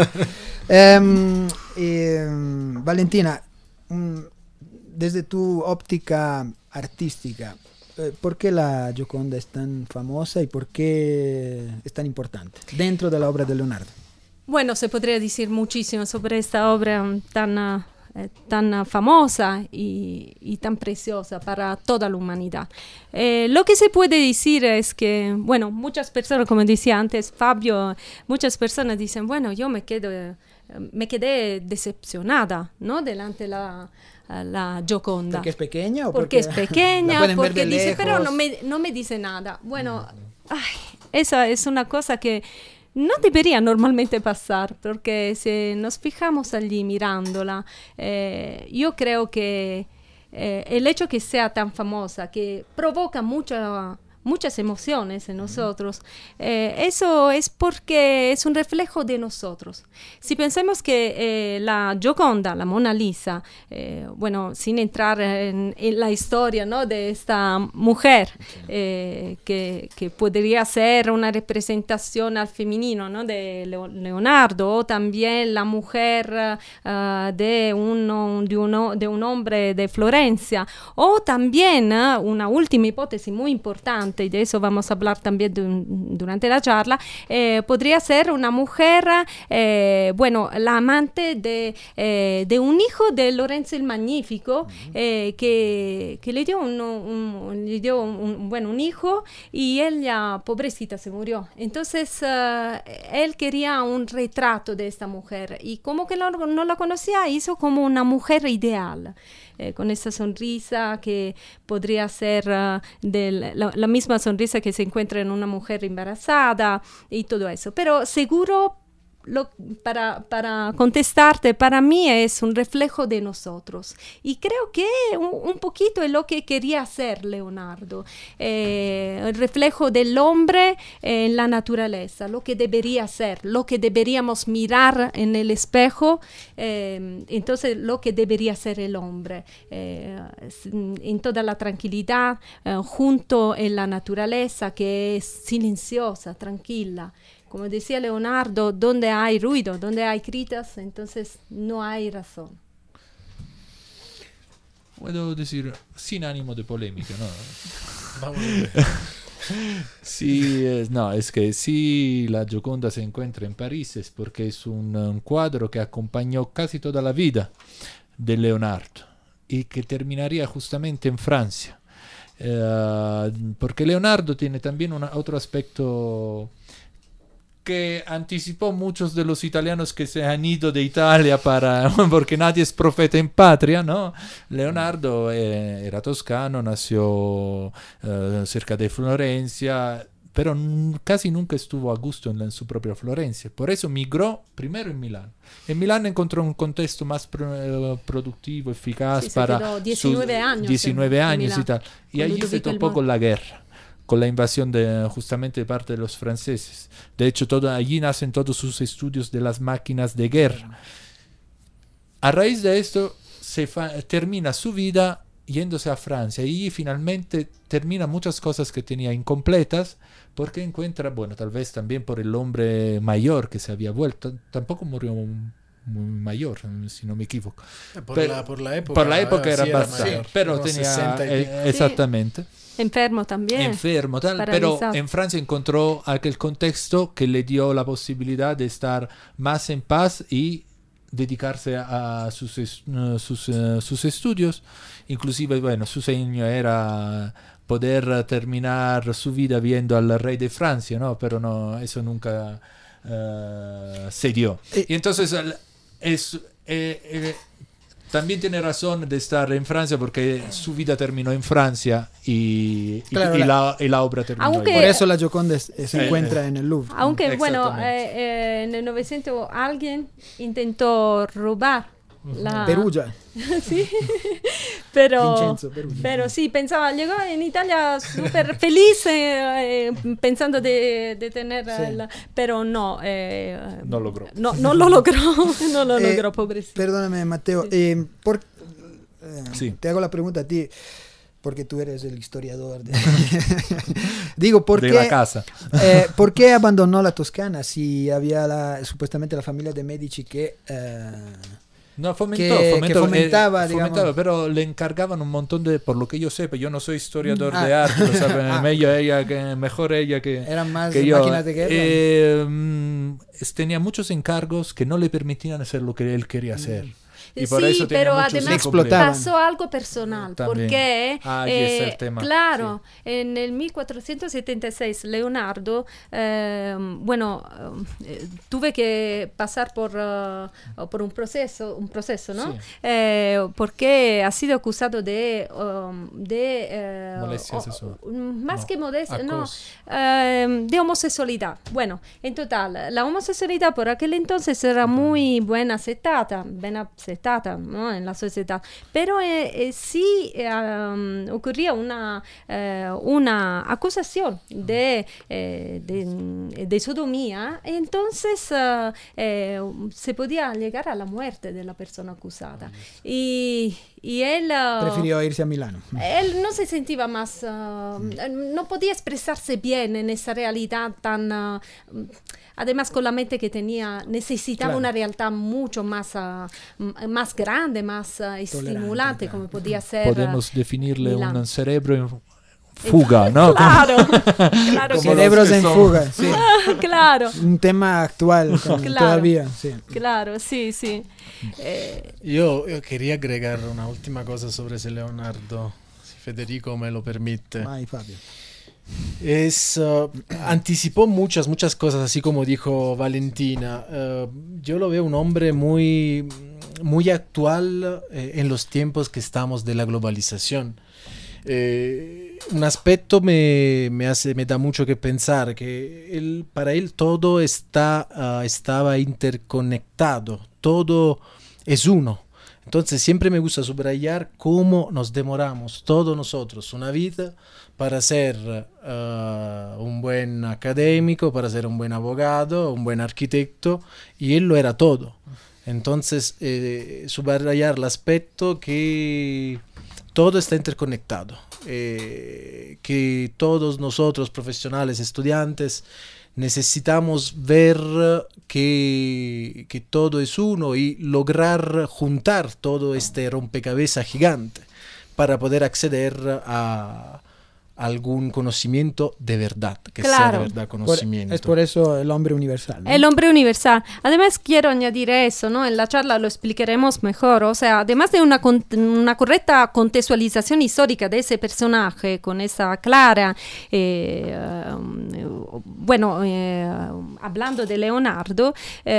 Valentina, desde tu óptica artística, ¿por qué la Gioconda es tan famosa y por qué es tan importante dentro de la obra de Leonardo? Bueno, se podría decir muchísimo sobre esta obra tan famosa y tan preciosa para toda la humanidad. Lo que se puede decir es que, bueno, muchas personas, como decía antes Fabio, muchas personas dicen, bueno, yo me quedé decepcionada, ¿no? Delante la Gioconda. ¿Porque es pequeña? Porque es pequeña, porque dice, lejos. pero no me dice nada. Bueno, esa es una cosa que no debería normalmente pasar, porque si nos fijamos allí mirándola, yo creo que el hecho que sea tan famosa, que provoca muchas emociones en nosotros, eso es porque es un reflejo de nosotros. Si pensamos que la Gioconda, la Mona Lisa, bueno, sin entrar en la historia, ¿no? De esta mujer, que podría ser una representación al femenino, ¿no? De Leonardo, o también la mujer de un hombre de Florencia, o también una última hipótesis muy importante, y de eso vamos a hablar también durante la charla, podría ser una mujer, bueno, la amante de un hijo de Lorenzo el Magnífico, que le dio un hijo, y ella, pobrecita, se murió. Entonces, él quería un retrato de esta mujer, y como que no la conocía, hizo como una mujer ideal. Con esa sonrisa que podría ser la misma sonrisa que se encuentra en una mujer embarazada y todo eso. Pero seguro, para contestarte, para mí es un reflejo de nosotros. Y creo que un poquito es lo que quería hacer Leonardo. El reflejo del hombre en la naturaleza, lo que debería ser, lo que deberíamos mirar en el espejo, entonces lo que debería ser el hombre, en toda la tranquilidad, junto en la naturaleza que es silenciosa, tranquila. Como decía Leonardo, donde hay ruido, donde hay gritos, entonces no hay razón. Puedo decir, sin ánimo de polémica, ¿no? Vamos a ver. Sí, no, es que si la Gioconda se encuentra en París es porque es un cuadro que acompañó casi toda la vida de Leonardo y que terminaría justamente en Francia. Porque Leonardo tiene también otro aspecto que anticipó muchos de los italianos que se han ido de Italia porque nadie es profeta en patria, ¿no? Leonardo era toscano, nació cerca de Florencia, pero casi nunca estuvo a gusto en su propia Florencia. Por eso migró primero en Milán. En Milán encontró un contexto más productivo, eficaz Sí, para se quedó 19 años 19 en años y Milán, tal. Y allí se Ludovico il topó Moro. con la guerra, con la invasión justamente de parte de los franceses. De hecho, allí nacen todos sus estudios de las máquinas de guerra. A raíz de esto, termina su vida yéndose a Francia y finalmente termina muchas cosas que tenía incompletas porque encuentra, bueno, tal vez también por el hombre mayor que se había vuelto, tampoco murió muy mayor, si no me equivoco. Por la época. Por la época era sí, bastante, mayor, pero unos tenía 60 y pico. exactamente. Enfermo también. Enfermo, tal, pero Paralizado. en Francia encontró aquel contexto que le dio la posibilidad de estar más en paz y dedicarse a sus estudios. Inclusive, bueno, su sueño era poder terminar su vida viendo al rey de Francia, ¿no? Pero no, eso nunca se dio. Y entonces también tiene razón de estar en Francia porque su vida terminó en Francia y la obra terminó Aunque- ahí. Por eso la Gioconda se encuentra en el Louvre. Aunque, bueno, Exactamente. en el 900 alguien intentó robar la... Perugia. Sí, pero... Vincenzo Perugia. Pero sí, pensaba, llegó en Italia súper feliz pensando de tener... Sí. pero no. No logró. No lo logró, no lo logró, pobrecito. Perdóname, Mateo. Sí. Te hago la pregunta a ti, porque tú eres el historiador. Digo, ¿por De qué, la casa. ¿por qué abandonó la Toscana si había supuestamente la familia de Medici que... No, que fomentaba, digamos. pero le encargaban un montón de, por lo que yo sepa, yo no soy historiador Ah. de arte, lo sabe Ah. mejor ella que eran más que yo. máquinas de guerra. Tenía muchos encargos que no le permitían hacer lo que él quería hacer. Y por Sí, eso tenía pero muchos además explotaban. pasó algo personal, También. porque, Ahí está el tema, claro, en el 1476 Leonardo, tuve que pasar por un proceso, ¿no? Sí. Porque ha sido acusado de Molestia sexual. más No, que modestia, no, acoso. de homosexualidad. Bueno, en total, la homosexualidad por aquel entonces era muy bien aceptada, ¿no? En la sociedad, pero sí ocurría una acusación de sodomía, entonces se podía llegar a la muerte de la persona acusada. Y él Prefirió irse a Milano. él no se sentía más, no podía expresarse bien en esa realidad tan, además con la mente que tenía, necesitaba Claro. una realidad mucho más, más grande, más estimulante, claro. como podía ser. Podemos definirle Milán. un cerebro en fuga, ¿no? Claro, claro que Cerebros en son. fuga, sí. claro, Un tema actual todavía, sí. claro, sí, sí. Io quería agregar una última cosa sobre ese Leonardo, si Federico me lo permite. Ay, Fabio. Anticipó muchas cosas, así como dijo Valentina. Yo lo veo un hombre muy actual en los tiempos que estamos de la globalización. Un aspecto me da mucho que pensar, que para él todo estaba interconectado, todo es uno. Entonces siempre me gusta subrayar cómo nos demoramos todos nosotros una vida para ser un buen académico, para ser un buen abogado, un buen arquitecto, y él lo era todo. Entonces subrayar el aspecto que todo está interconectado, que todos nosotros, profesionales, estudiantes, necesitamos ver que todo es uno y lograr juntar todo este rompecabezas gigante para poder acceder a algún conocimiento de verdad, que sea Claro. de verdad conocimiento. Es por eso el hombre universal, ¿no? El hombre universal. Además, quiero añadir eso, ¿no? En la charla lo explicaremos mejor. O sea, además de una correcta contextualización histórica de ese personaje, con esa clara, hablando de Leonardo,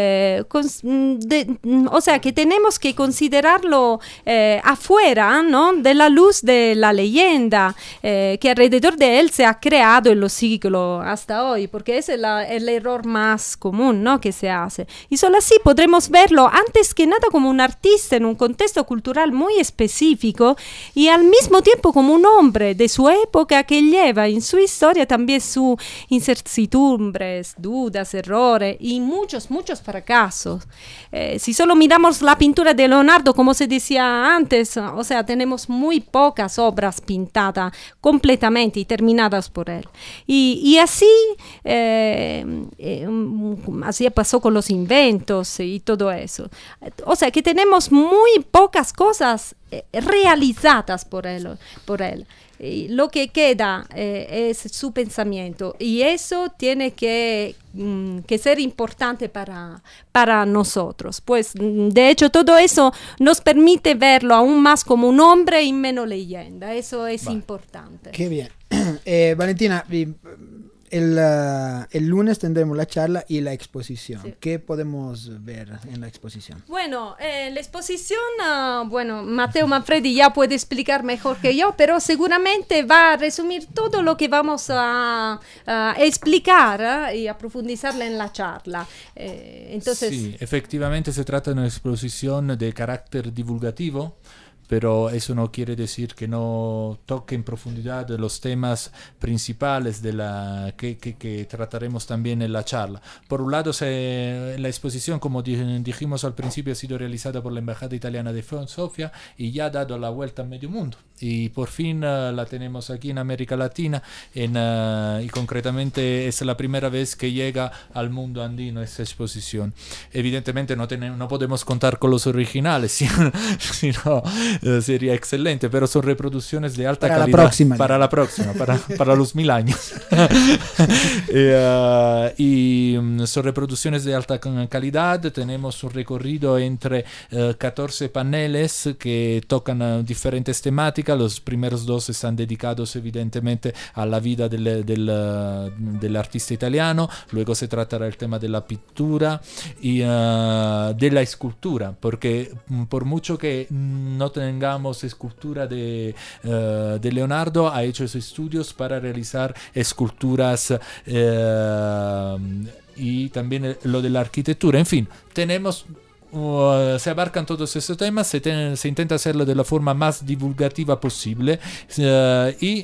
o sea, que tenemos que considerarlo afuera, ¿no? De la luz de la leyenda que alrededor de él se ha creado en los siglos hasta hoy, porque ese es el error más común, ¿no? Que se hace. Y solo así podremos verlo antes que nada como un artista en un contexto cultural muy específico y al mismo tiempo como un hombre de su época que lleva en su historia también sus incertidumbres, dudas, errores y muchos fracasos. Si solo miramos la pintura de Leonardo, como se decía antes, o sea, tenemos muy pocas obras pintadas completamente y terminadas por él. Y así pasó con los inventos y todo eso. O sea, que tenemos muy pocas cosas realizadas por él. Y lo que queda es su pensamiento y eso tiene que ser importante para nosotros, pues de hecho todo eso nos permite verlo aún más como un hombre y menos leyenda. Eso es importante. Qué bien. Valentina, el lunes tendremos la charla y la exposición. Sí. ¿Qué podemos ver en la exposición? Bueno, la exposición, Matteo Manfredi ya puede explicar mejor que yo, pero seguramente va a resumir todo lo que vamos a explicar y a profundizarla en la charla. Entonces, Sí, efectivamente se trata de una exposición de carácter divulgativo, pero eso no quiere decir que no toque en profundidad los temas principales que trataremos también en la charla. Por un lado, la exposición, como dijimos al principio, ha sido realizada por la Embajada Italiana de Sofía y ya ha dado la vuelta a medio mundo. Y por fin la tenemos aquí en América Latina y concretamente es la primera vez que llega al mundo andino esta exposición. Evidentemente no podemos contar con los originales, si no sería excelente, pero son reproducciones de alta calidad para la próxima, para los 1000 años. Son reproducciones de alta calidad. Tenemos un recorrido entre 14 paneles que tocan diferentes temáticas. Los primeros 2 están dedicados evidentemente a la vida del artista italiano. Luego se tratará el tema de la pintura y de la escultura, porque por mucho que no tengamos escultura de Leonardo, ha hecho esos estudios para realizar esculturas y también lo de la arquitectura. En fin, tenemos se abarcan todos estos temas, se intenta hacerlo de la forma más divulgativa posible y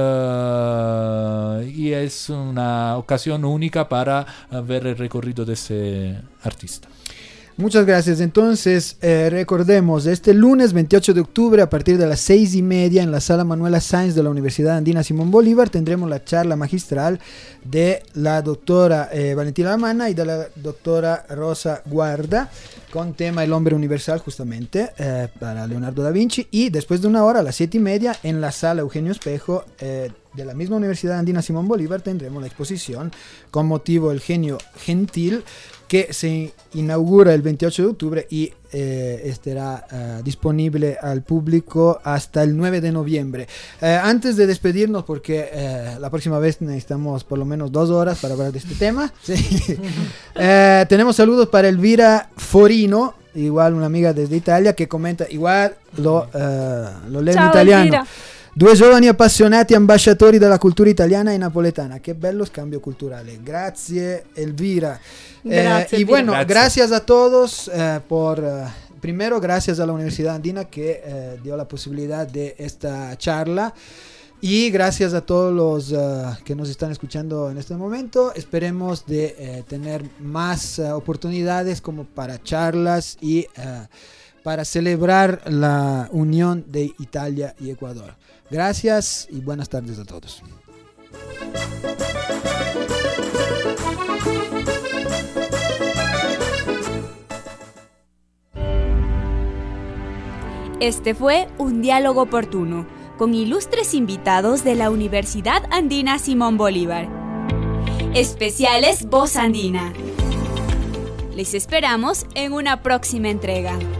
es una ocasión única para ver el recorrido de ese artista. Muchas gracias. Entonces, recordemos, este lunes 28 de octubre a partir de las 6:30 en la sala Manuela Sáenz de la Universidad Andina Simón Bolívar tendremos la charla magistral de la doctora Valentina Lamanna y de la doctora Rosa Guarda con tema El hombre universal, justamente para Leonardo da Vinci, y después de una hora a las 7:30 en la sala Eugenio Espejo de la misma Universidad Andina Simón Bolívar tendremos la exposición con motivo El genio gentil, que se inaugura el 28 de octubre y estará disponible al público hasta el 9 de noviembre. Antes de despedirnos, porque la próxima vez necesitamos por lo menos 2 horas para hablar de este tema, ¿sí? Tenemos saludos para Elvira Forino, igual una amiga desde Italia, che commenta, igual lo leo in italiano. Elvira. 2 giovani appassionati ambasciatori della cultura italiana e napoletana. Che bello scambio culturale. Grazie Elvira. Y bueno, gracias a todos primero gracias a la Universidad Andina que dio la posibilidad de esta charla. Y gracias a todos los que nos están escuchando en este momento. Esperemos de tener más oportunidades como para charlas y para celebrar la unión de Italia y Ecuador. Gracias y buenas tardes a todos. Este fue Un Diálogo Oportuno, con ilustres invitados de la Universidad Andina Simón Bolívar. Especiales Voz Andina. Les esperamos en una próxima entrega.